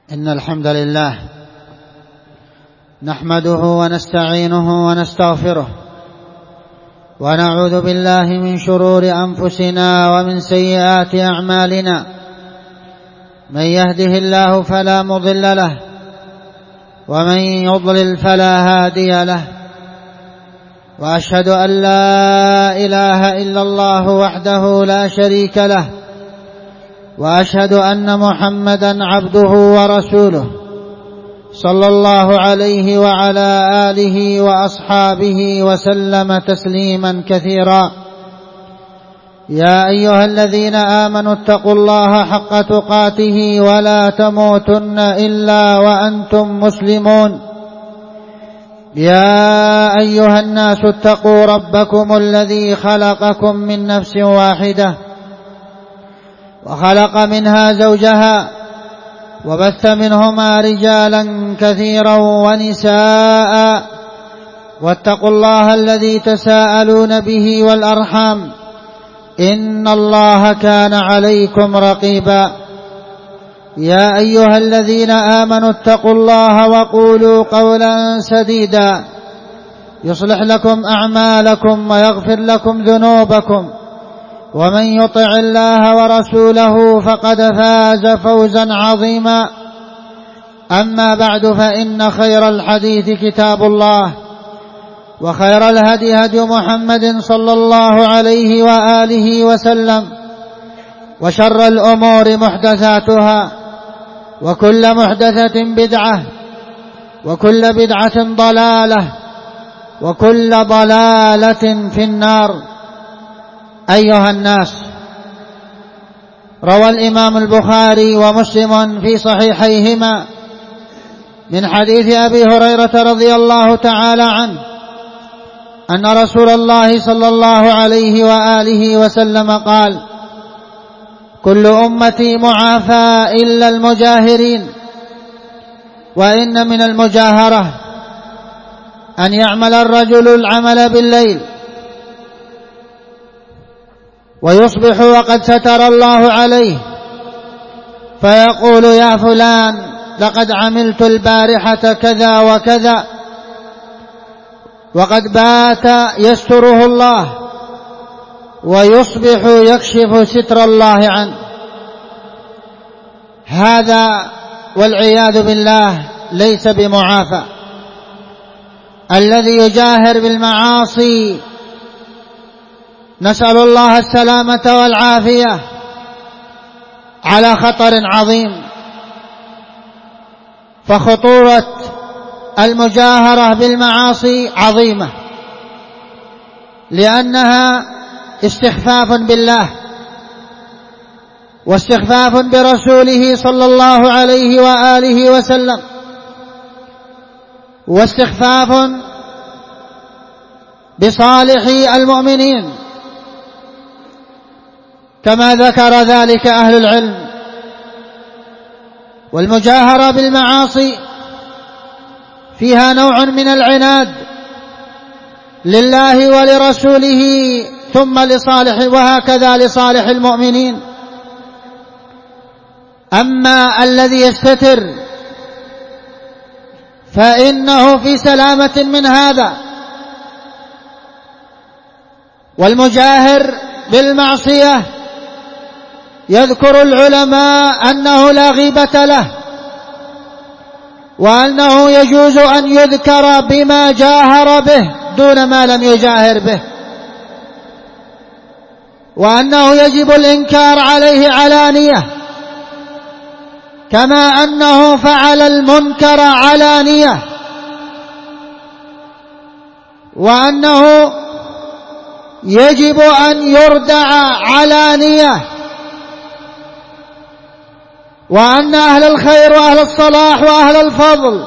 إن الحمد لله نحمده ونستعينه ونستغفره ونعوذ بالله من شرور أنفسنا ومن سيئات أعمالنا. من يهده الله فلا مضل له ومن يضلل فلا هادي له، وأشهد أن لا إله إلا الله وحده لا شريك له، وأشهد أن محمدًا عبده ورسوله صلى الله عليه وعلى آله وأصحابه وسلم تسليمًا كثيرا. يا أيها الذين آمنوا اتقوا الله حق تقاته ولا تموتن إلا وأنتم مسلمون. يا أيها الناس اتقوا ربكم الذي خلقكم من نفس واحدة وخلق منها زوجها وبث منهما رجالا كثيرا ونساء، واتقوا الله الذي تساءلون به والأرحام إن الله كان عليكم رقيبا. يا أيها الذين آمنوا اتقوا الله وقولوا قولا سديدا يصلح لكم أعمالكم ويغفر لكم ذنوبكم، ومن يطع الله ورسوله فقد فاز فوزا عظيما. أما بعد، فإن خير الحديث كتاب الله، وخير الهدي هدي محمد صلى الله عليه وآله وسلم، وشر الأمور محدثاتها، وكل محدثة بدعة، وكل بدعة ضلالة، وكل ضلالة في النار. أيها الناس، روى الإمام البخاري ومسلم في صحيحيهما من حديث أبي هريرة رضي الله تعالى عنه أن رسول الله صلى الله عليه وآله وسلم قال: كل أمتي معافى إلا المجاهرين. وإن من المجاهرة أن يعمل الرجل العمل بالليل ويصبح وقد ستر الله عليه، فيقول: يا فلان، لقد عملت البارحة كذا وكذا، وقد بات يستره الله، ويصبح يكشف ستر الله عنه. هذا والعياذ بالله ليس بمعافى. الذي يجاهر بالمعاصي نسأل الله السلامة والعافية على خطر عظيم. فخطورة المجاهرة بالمعاصي عظيمة، لأنها استخفاف بالله واستخفاف برسوله صلى الله عليه وآله وسلم، واستخفاف بصالح المؤمنين، كما ذكر ذلك أهل العلم. والمجاهرة بالمعاصي فيها نوع من العناد لله ولرسوله ثم لصالح، وهكذا لصالح المؤمنين. أما الذي يستتر فإنه في سلامة من هذا. والمجاهر بالمعصية يذكر العلماء أنه لا غيبة له، وأنه يجوز أن يذكر بما جاهر به دون ما لم يجاهر به، وأنه يجب الإنكار عليه علانية، كما أنه فعل المنكر علانية، وأنه يجب أن يردع علانية، وأن أهل الخير وأهل الصلاح وأهل الفضل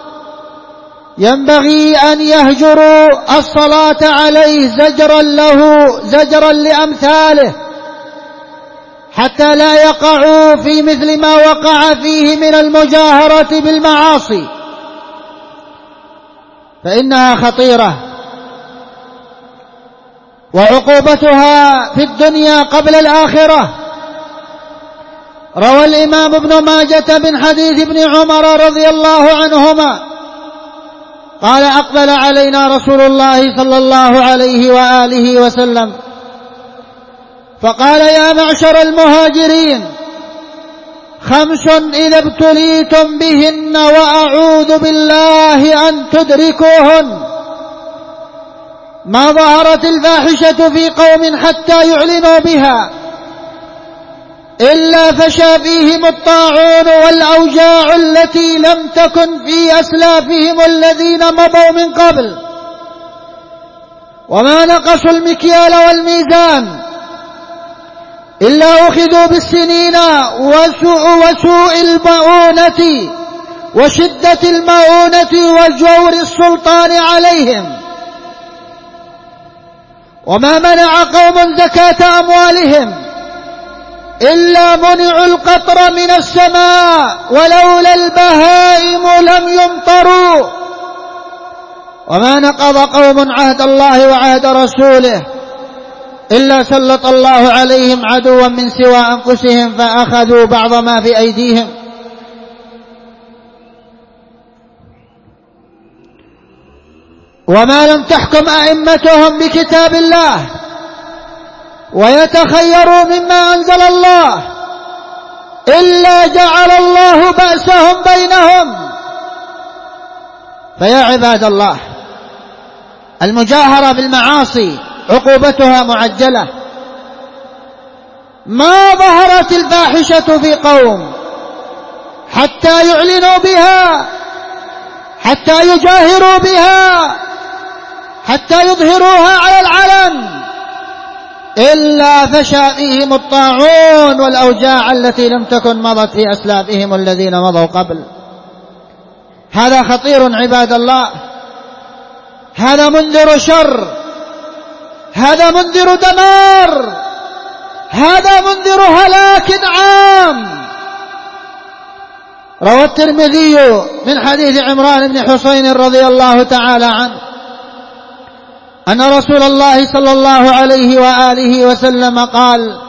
ينبغي أن يهجروا الصلاة عليه زجرا له، زجرا لأمثاله، حتى لا يقعوا في مثل ما وقع فيه من المجاهرة بالمعاصي، فإنها خطيرة، وعقوبتها في الدنيا قبل الآخرة روى الإمام ابن ماجة من حديث ابن عمر رضي الله عنهما قال أقبل علينا رسول الله صلى الله عليه وآله وسلم فقال يا معشر المهاجرين 5 إذا ابتليتم بهن وأعوذ بالله أن تدركوهن: ما ظهرت الفاحشة في قوم حتى يعلنوا بها إلا فشى فيهم الطاعون والأوجاع التي لم تكن في أسلافهم الذين مضوا من قبل، وما نقصوا المكيال والميزان إلا أخذوا بالسنين وسوء المؤونة وشدة المؤونة وجور السلطان عليهم. وما منع قوم زكاة أموالهم إلا منعوا القطر من السماء ولولا البهائم لم يمطروا. وما نقض قوم عهد الله وعهد رسوله إلا سلط الله عليهم عدوا من سوى أنفسهم فأخذوا بعض ما في أيديهم. وما لم تحكم أئمتهم بكتاب الله ويتخيروا مما أنزل الله إلا جعل الله بأسهم بينهم. فيا عباد الله، المجاهرة بالمعاصي عقوبتها معجلة. ما ظهرت الفاحشة في قوم حتى يعلنوا بها، حتى يجاهروا بها، حتى يظهروها على العلن، إلا فشى فيهم الطاعون والأوجاع التي لم تكن مضت في أسلافهم الذين مضوا قبل. هذا خطير عباد الله، هذا منذر شر، هذا منذر دمار، هذا منذر هلاك عام. روى الترمذي من حديث عمران بن حسين رضي الله تعالى عنه أن رسول الله صلى الله عليه وآله وسلم قال: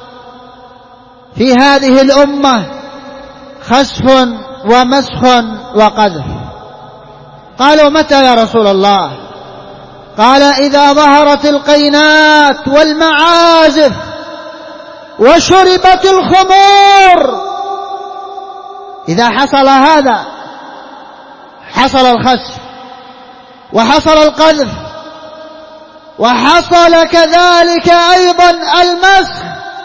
في هذه الأمة خسف ومسخ وقذف. قالوا: متى يا رسول الله؟ قال: إذا ظهرت القينات والمعازف وشربت الخمور. إذا حصل هذا حصل الخسف وحصل القذف وحصل كذلك أيضا المسخ.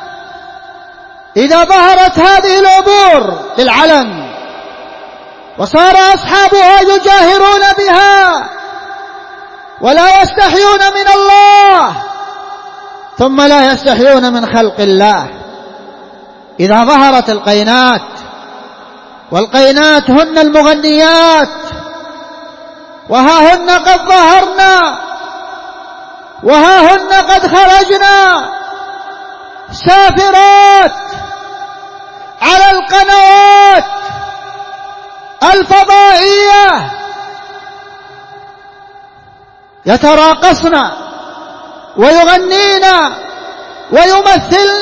إذا ظهرت هذه الأمور للعلن وصار أصحابها يجاهرون بها ولا يستحيون من الله ثم لا يستحيون من خلق الله. إذا ظهرت القينات، والقينات هن المغنيات، وها هن قد ظهرنا وها هن قد خرجنا سافرات على القنوات الفضائية يتراقصن ويغنين ويمثلن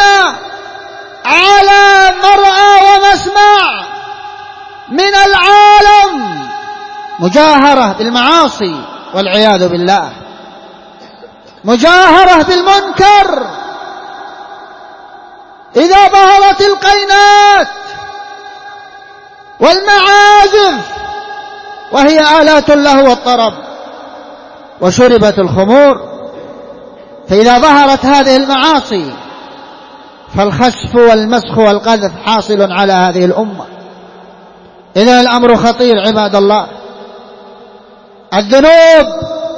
على مرأى ومسمع من العالم، مجاهرة بالمعاصي والعياذ بالله، مجاهرة بالمنكر. إذا ظهرت القينات والمعازف وهي آلات اللهو والطرب وشربت الخمور، فإذا ظهرت هذه المعاصي فالخسف والمسخ والقذف حاصل على هذه الأمة. إذا الأمر خطير عباد الله. الذنوب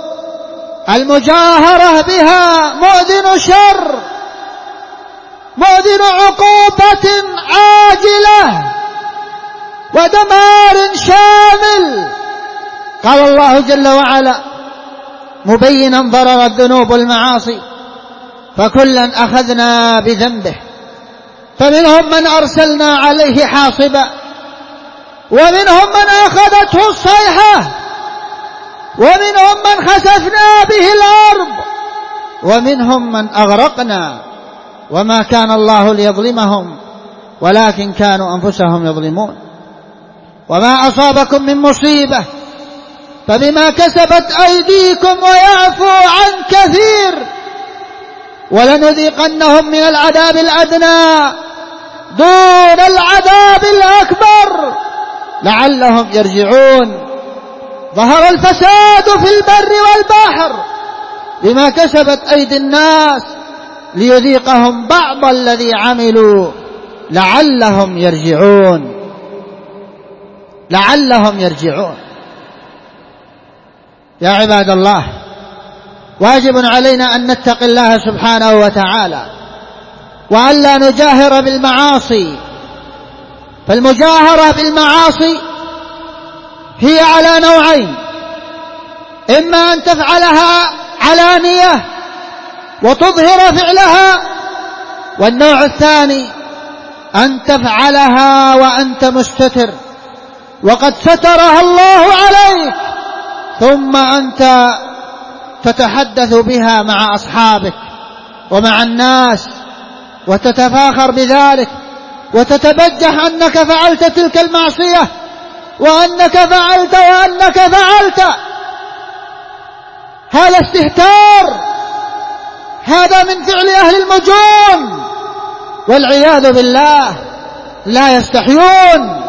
المجاهرة بها مؤذن شر، مؤذن عقوبة عاجلة ودمار شامل. قال الله جل وعلا مبينا ضرر الذنوب والمعاصي: فكلا أخذنا بذنبه فمنهم من أرسلنا عليه حاصبا ومنهم من أخذته الصيحة ومنهم من خسفنا به الأرض ومنهم من أغرقنا وما كان الله ليظلمهم ولكن كانوا أنفسهم يظلمون. وما أصابكم من مصيبة فبما كسبت أيديكم ويعفو عن كثير، ولنذيقنهم من العذاب الأدنى دون العذاب الأكبر لعلهم يرجعون. ظهر الفساد في البر والبحر بما كسبت أيدي الناس ليذيقهم بعض الذي عملوا لعلهم يرجعون. لعلهم يرجعون. يا عباد الله، واجب علينا أن نتقي الله سبحانه وتعالى وألا نجاهر بالمعاصي، فالمجاهرة بالمعاصي هي على نوعين: إما أن تفعلها علانية وتظهر فعلها، والنوع الثاني أن تفعلها وأنت مستتر وقد سترها الله عليك، ثم أنت تتحدث بها مع أصحابك ومع الناس وتتفاخر بذلك وتتبجح أنك فعلت تلك المعصية وأنك فعلت وأنك فعلت. هذا استهتار، هذا من فعل أهل المجون والعياذ بالله. لا يستحيون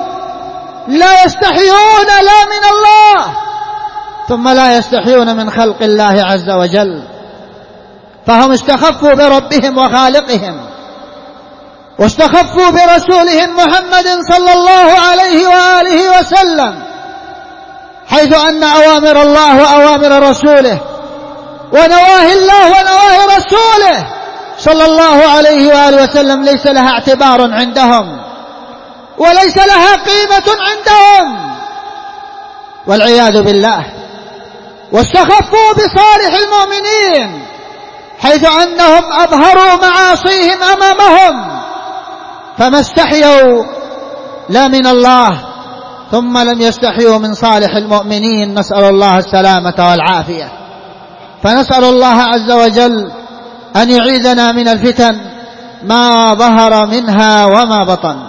لا من الله، ثم لا يستحيون من خلق الله عز وجل، فهم استخفوا بربهم وخالقهم واستخفوا برسولهم محمد صلى الله عليه وآله وسلم، حيث أن أوامر الله وأوامر رسوله ونواهي الله ونواهي رسوله صلى الله عليه وآله وسلم ليس لها اعتبار عندهم وليس لها قيمة عندهم والعياذ بالله. واستخفوا بصالح المؤمنين حيث أنهم أظهروا معاصيهم أمامهم، فما استحيوا لا من الله ثم لم يستحيوا من صالح المؤمنين، نسأل الله السلامة والعافية. فنسأل الله عز وجل أن يعيذنا من الفتن ما ظهر منها وما بطن.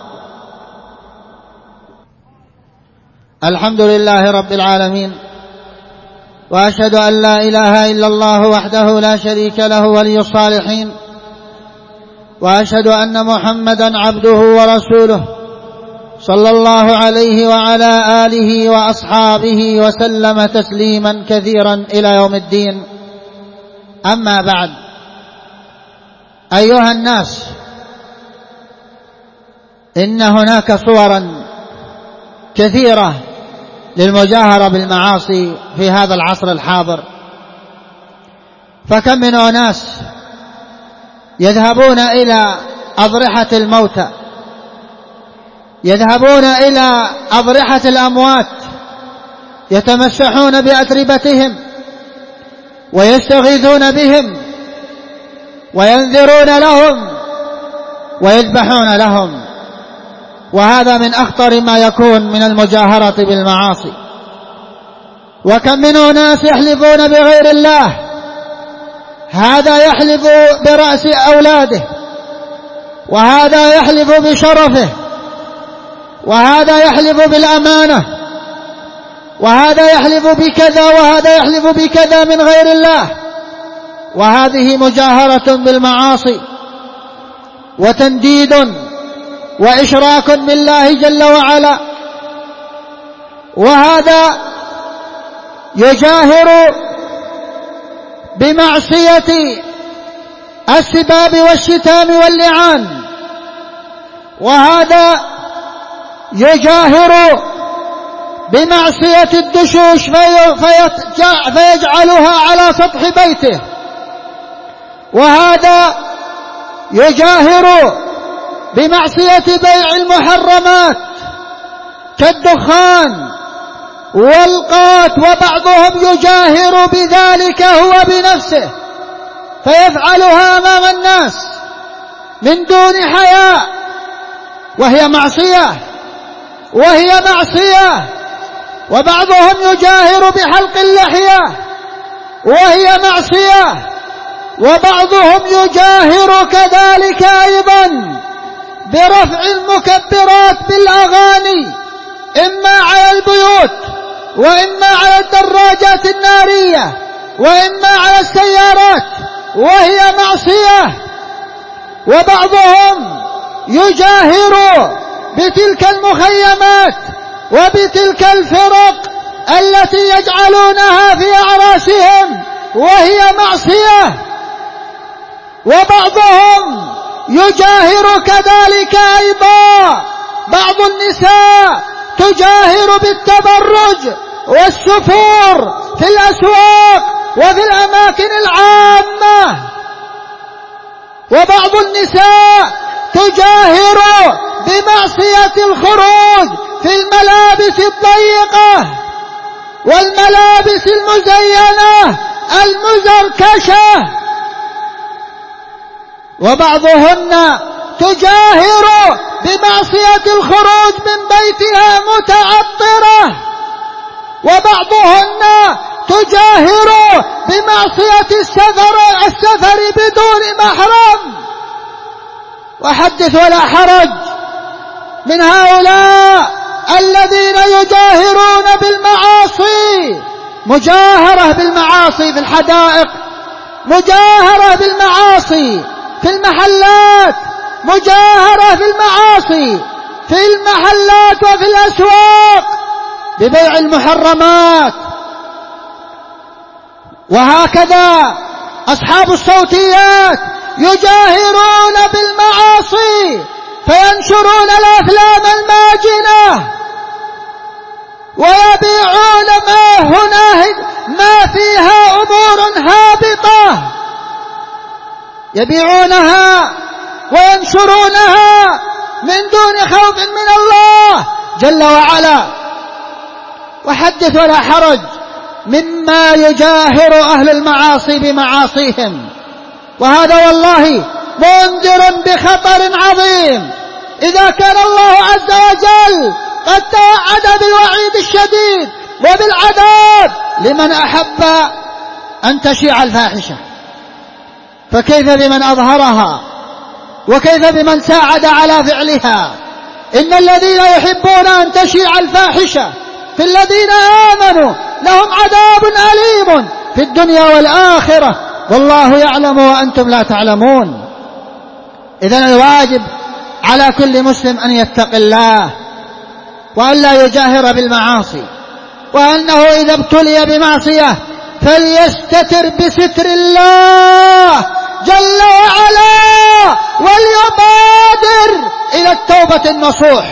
الحمد لله رب العالمين، وأشهد أن لا إله إلا الله وحده لا شريك له ولي الصالحين، وأشهد أن محمدا عبده ورسوله صلى الله عليه وعلى آله وأصحابه وسلم تسليما كثيرا إلى يوم الدين. أما بعد، أيها الناس، إن هناك صورا كثيرة للمجاهرة بالمعاصي في هذا العصر الحاضر، فكم من أناس يذهبون إلى أضرحة الموتى، يذهبون إلى أضرحة الأموات، يتمسحون بأتربتهم ويستغيثون بهم وينذرون لهم ويذبحون لهم، وهذا من أخطر ما يكون من المجاهرة بالمعاصي. وكم من أناس يحلفون بغير الله، هذا يحلف برأس أولاده، وهذا يحلف بشرفه، وهذا يحلف بالأمانة، وهذا يحلف بكذا، وهذا يحلف بكذا من غير الله، وهذه مجاهرة بالمعاصي وتنديد وإشراك بالله جل وعلا. وهذا يجاهر بمعصية السباب والشتام واللعان، وهذا يجاهر بمعصية الدشوش فيجعلها على سطح بيته، وهذا يجاهر بمعصية بيع المحرمات كالدخان والقات، وبعضهم يجاهر بذلك هو بنفسه فيفعلها أمام الناس من دون حياء، وهي معصية. وبعضهم يجاهر بحلق اللحية وهي معصية، وبعضهم يجاهر كذلك أيضا برفع المكبرات بالأغاني إما على البيوت وإما على الدراجات النارية وإما على السيارات، وهي معصية. وبعضهم يجاهر بتلك المخيمات وبتلك الفرق التي يجعلونها في أعراسهم، وهي معصية. وبعضهم يجاهر كذلك أيضا، بعض النساء تجاهر بالتبرج والسفور في الأسواق وفي الأماكن العامة، وبعض النساء تجاهر بمعصية الخروج في الملابس الضيقة والملابس المزينة المزركشة، وبعضهن تجاهر بمعصية الخروج من بيتها متعطرة، وبعضهن تجاهر بمعصية السفر بدون محرم. وحدث ولا حرج من هؤلاء الذين يجاهرون بالمعاصي، مجاهرة بالمعاصي في الحدائق، مجاهرة بالمعاصي في المحلات، مجاهرة في المعاصي في المحلات وفي الأسواق ببيع المحرمات. وهكذا أصحاب الصوتيات يجاهرون بالمعاصي فينشرون الأفلام الماجنة ويبيعون ما فيها أمور هابطة، يبيعونها وينشرونها من دون خوف من الله جل وعلا. وحدث ولا حرج مما يجاهر أهل المعاصي بمعاصيهم، وهذا والله منذر بخطر عظيم. إذا كان الله عز وجل قد توعد بالوعيد الشديد وبالعذاب لمن أحب أن تشيع الفاحشة، فكيف بمن أظهرها؟ وكيف بمن ساعد على فعلها؟ إن الذين يحبون أن تشيع الفاحشة في الذين آمنوا لهم عذاب أليم في الدنيا والآخرة، والله يعلم وأنتم لا تعلمون. إذن الواجب على كل مسلم أن يتقي الله وأن لا يجاهر بالمعاصي، وأنه إذا ابتلي بمعصية فليستتر بستر الله جل وعلا وليبادر إلى التوبة النصوح.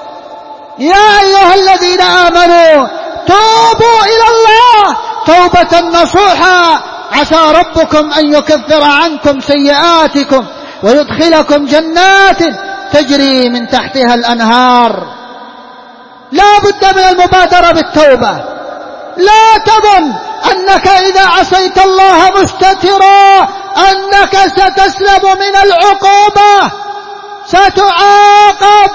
يا أيها الذين آمنوا توبوا إلى الله توبة نصوحا عسى ربكم أن يكفر عنكم سيئاتكم ويدخلكم جنات تجري من تحتها الأنهار. لا بد من المبادرة بالتوبة. لا تظن أنك إذا عصيت الله مستترا أنك ستسلم من العقوبة، ستعاقب،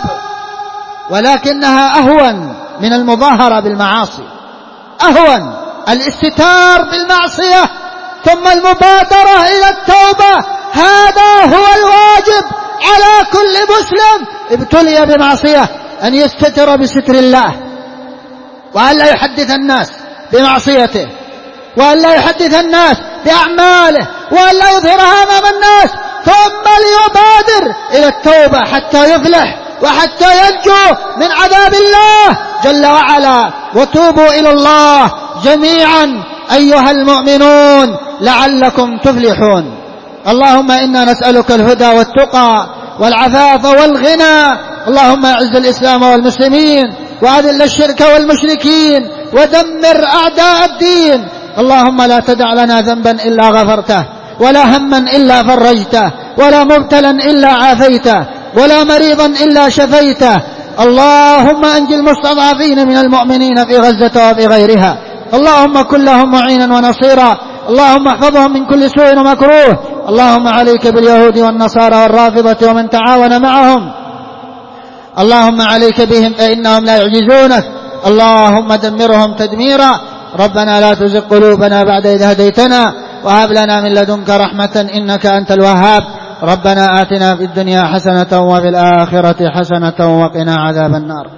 ولكنها أهون من المظاهرة بالمعاصي، أهون الاستتار بالمعصية ثم المبادرة إلى التوبة. هذا هو الواجب على كل مسلم ابتلي بمعصية أن يستتر بستر الله، وأن لا يحدث الناس بمعصيته، وأن لا يحدث الناس بأعماله، وأن لا يظهرها أمام الناس، ثم ليبادر إلى التوبة حتى يفلح وحتى ينجو من عذاب الله جل وعلا. وتوبوا إلى الله جميعا أيها المؤمنون لعلكم تفلحون. اللهم إنا نسألك الهدى والتقى والعفاف والغنى. اللهم أعز الإسلام والمسلمين وأذل الشرك والمشركين ودمر أعداء الدين. اللهم لا تدع لنا ذنبا إلا غفرته، ولا هما إلا فرجته، ولا مبتلا إلا عافيته، ولا مريضا إلا شفيته. اللهم أنج المستضعفين من المؤمنين في غزة وفي غيرها. اللهم كن لهم معينا ونصيرا. اللهم احفظهم من كل سوء ومكروه. اللهم عليك باليهود والنصارى والرافضة ومن تعاون معهم. اللهم عليك بهم فإنهم لا يعجزونك. اللهم دمرهم تدميرا. ربنا لا تزغ قلوبنا بعد إذ هديتنا وهب لنا من لدنك رحمة إنك أنت الوهاب. ربنا آتنا في الدنيا حسنة وفي الآخرة حسنة وقنا عذاب النار.